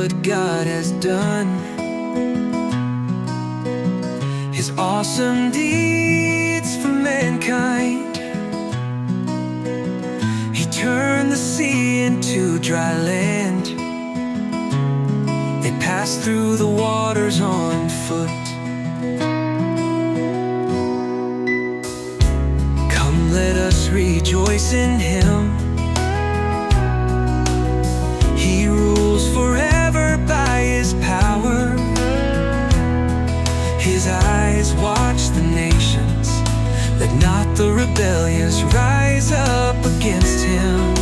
what God has done, His awesome deeds for mankind. He turned the sea into dry land. They passed through the waters on foot. Come, let us rejoice in Him. He rules forever by His power. His eyes watch the nations. Let not the rebellious rise up against Him.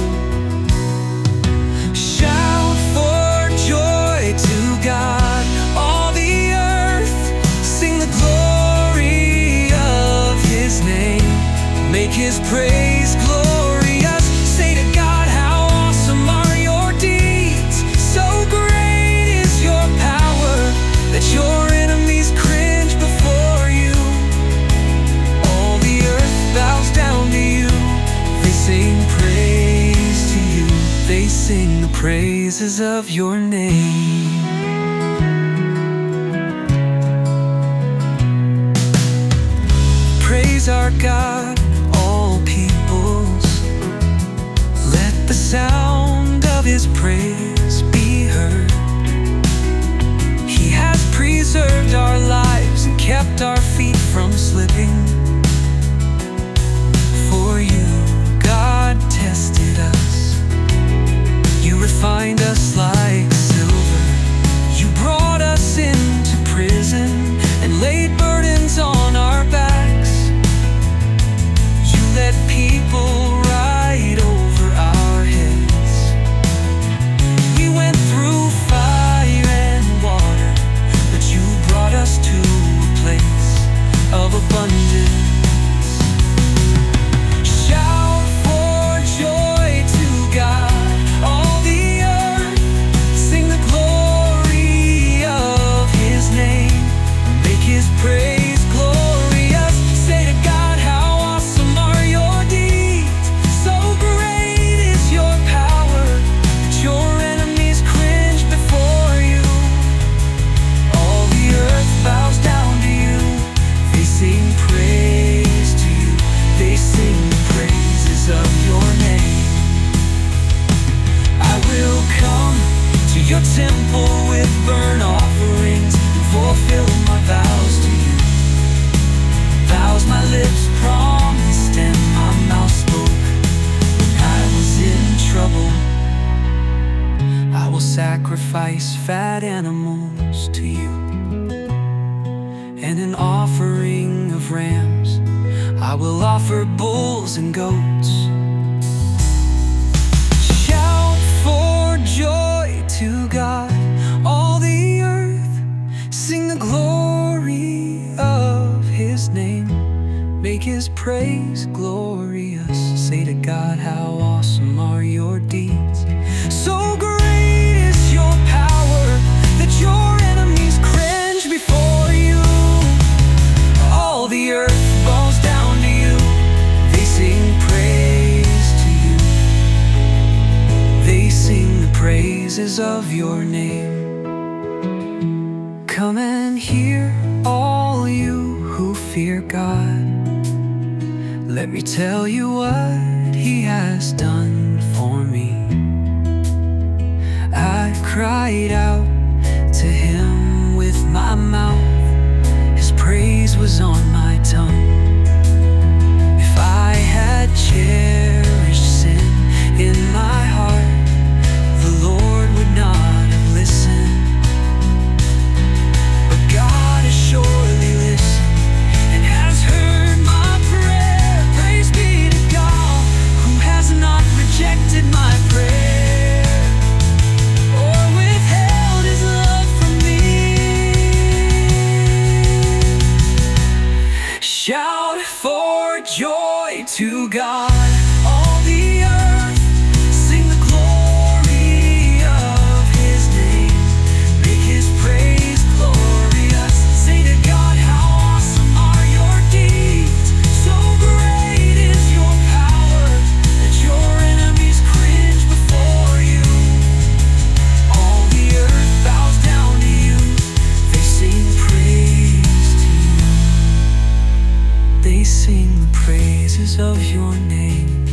Shout for joy to God, all the earth. Sing the glory of His name. Make His praise glorious. Say to God, how awesome are your deeds. So great is your power that your enemies cringe before you. All the earth bows down to you. They sing praise to you. They sing the praises of your name. Praise our God, all peoples. Let the sound of His praise be heard. He has preserved our lives and kept our feet from slipping. For you, God tested us. You refined us like silver. You brought us into prison and laid burdens on our backs. You let people ride over our heads. We went through fire and water, but you brought us to a place of abundance. Shout for joy to God, all the earth. Sing the glory of His name. Make His praise glorious. Say to God, how awesome are your deeds. So great is your power that your enemies cringe before you. All the earth bows down to you. They sing praise to you. They sing the praises of your name. I will come to your temple with burnt offerings and fulfill my vows to you. Vows my lips promised and my mouth spoke when I was in trouble. I will sacrifice fat animals to you, and an offering of rams. I will offer bulls and goats. Shout for joy to God, all the earth. Sing the glory of His name. Make His praise glorious. Say to God, how awesome are your deeds. So great is your power that your enemies cringe before you. All the earth bows down to you. They sing praise to you. They sing the praises of your name. Come and hear, all you who fear God. Let me tell you what He has done for me. I cried out to Him with my mouth. His praise was on my tongue. If I had cherished sin in my heart, the Lord would not have listened. But God has surely listened and has heard my prayer. Praise be to God, who has not rejected my prayer or withheld His love from me. Shout for joy to God, all the earth. Sing the glory of His name. Make His praise glorious. Say to God, how awesome are your deeds. So great is your power that your enemies cringe before you. All the earth sing the praises of your name.